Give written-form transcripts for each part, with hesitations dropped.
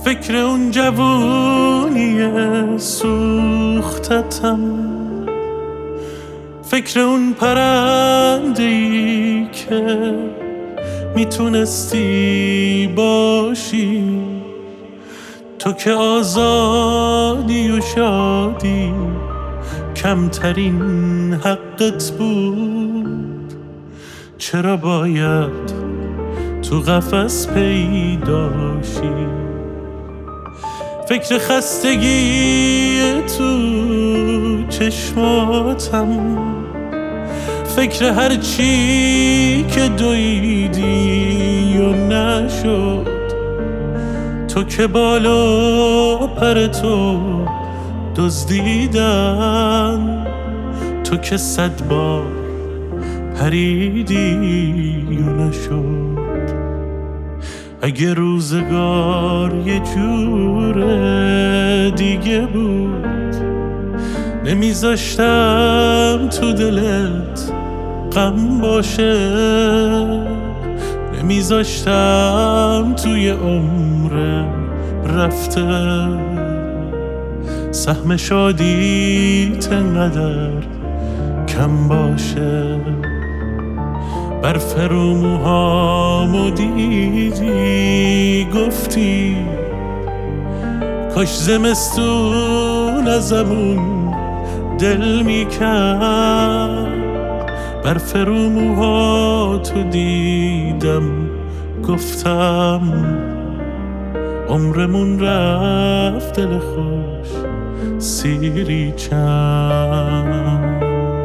فکر اون جوونی سوختتم، فکر اون پرنده‌ای که میتونستی باشی، تو که آزادی و شادی کمترین حقت بود. چرا باید تو قفس پیداشی؟ فکر خستگی تو چشماتم، فکر هر چی که دویدی و نشد، تو که بالا پر تو دزدیدن، تو که 100 بار پریدی و نشد. اگه روزگار یه جور دیگه بود، نمیذاشتم تو دلت غم باشه، نمیذاشتم توی عمر رفته سهم شادیت انقدر کم باشه. برف رو موهامو دیدی گفتی کاش زمستون ازمون دل میکرد. برف رو موهاتو دیدم گفتم عمرمون رفت دل خوش سیری چند.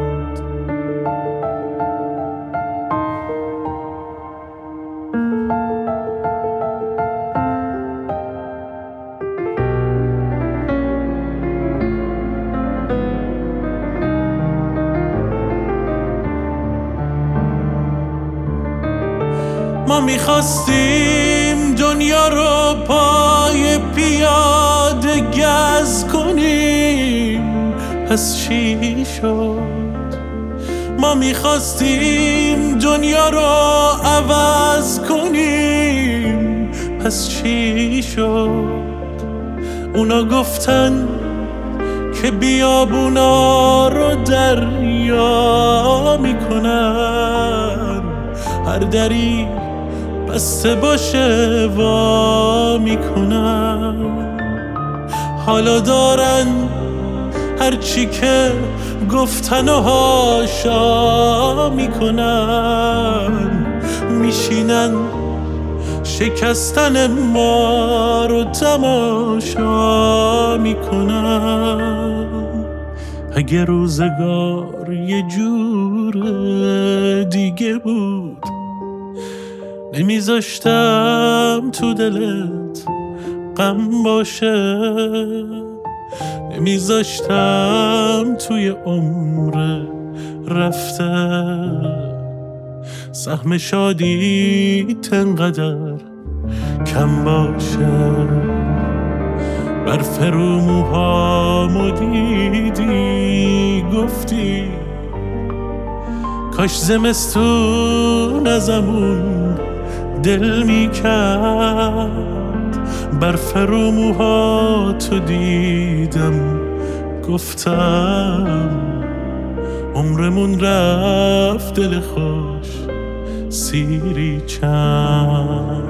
ما میخواستیم دنیا رو پای پیاده گز کنیم، پس چی شد؟ ما میخواستیم دنیا رو عوض کنیم، پس چی شد؟ اونا گفتن که بیابونا رو دریا میکنن، هر دری بسته باشه وا میکنن. حالا دارن هرچی که گفتن و هاشا میکنن، میشینن شکستن ما رو تماشا میکنن. اگه روزگار یه جور دیگه بود، نمیذاشتم تو دلت غم باشه، نمیذاشتم توی عمر رفته سهم شادیت انقدر کم باشه. برف رو موهامو دیدی گفتی کاش زمستون ازمون دل میکرد. برف رو موهاتو دیدم گفتم عمرمون رفت دل خوش سیری چند.